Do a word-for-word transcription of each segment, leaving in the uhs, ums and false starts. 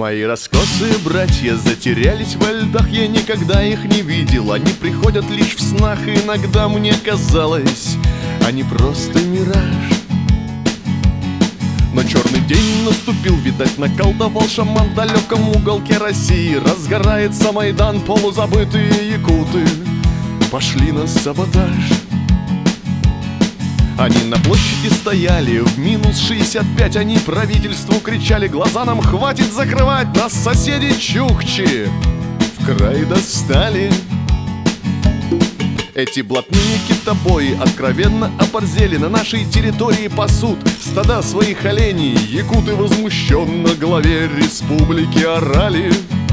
Мои раскосые братья затерялись во льдах, я никогда их не видел. Они приходят лишь в снах, и иногда мне казалось, они просто мираж. Но черный день наступил, видать, наколдовал шаман в далеком уголке России. Разгорается Майдан, полузабытые якуты пошли на саботаж. Они на площади стояли, в минус шестьдесят пять они правительству кричали: глаза нам хватит закрывать, нас соседи чукчи в край достали. Эти блатные китобои откровенно оборзели, на нашей территории пасут стада своих оленей. Якуты возмущенно главе республики орали: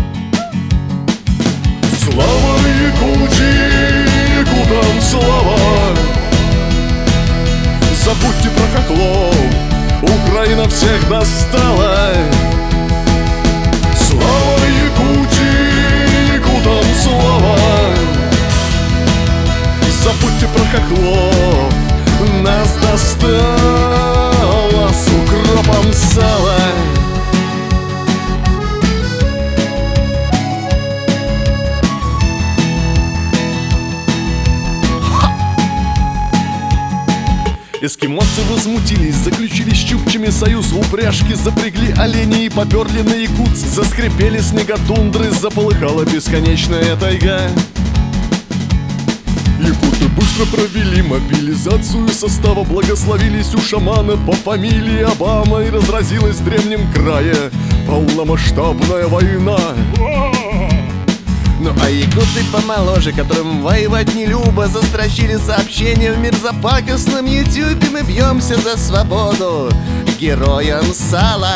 слава Якутии, якутам слава! Забудьте про хохлов, Украина всех достала. Слава Якутии, якутам слава! Забудьте про хохлов, нас достало с укропом сала. Эскимосы возмутились, заключили с чукчами союз. В упряжке запрягли оленей и поперли на Якутск. Заскрипели снега тундры, заполыхала бесконечная тайга. Якуты быстро провели мобилизацию состава, благословились у шамана по фамилии Обама, и разразилась в древнем крае полномасштабная война. Ну а якуты помоложе, которым воевать не любо, застрочили сообщения в мерзопакостном ютюбе: мы бьемся за свободу, героям сала.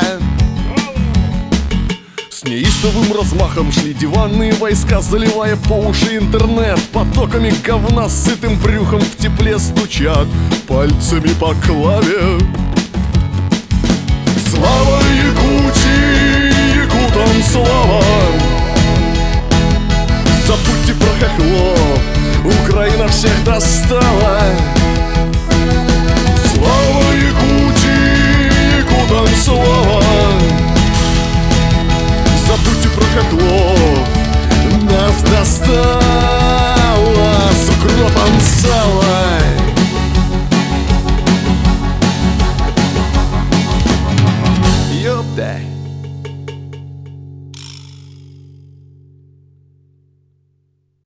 С неистовым размахом шли диванные войска, заливая по уши интернет. Потоками говна с сытым брюхом в тепле стучат пальцами по клаве. Слава Якутии, якутам слава!